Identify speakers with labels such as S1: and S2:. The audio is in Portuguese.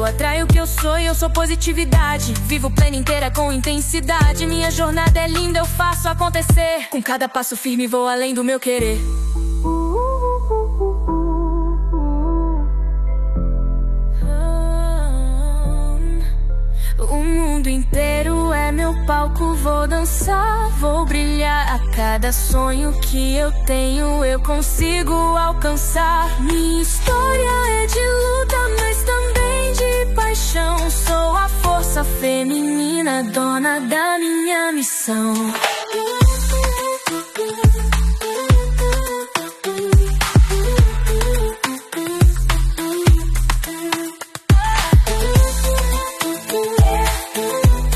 S1: atraio o que eu sou positividade. Vivo plena inteira com intensidade. Minha jornada é linda, eu faço acontecer. Com cada passo firme vou além do meu querer. O mundo inteiro é meu palco, vou dançar, vou brilhar. A cada sonho que eu tenho eu consigo alcançar. Minha história é de luta, mas também de paixão. Sou a força feminina, dona da minha missão.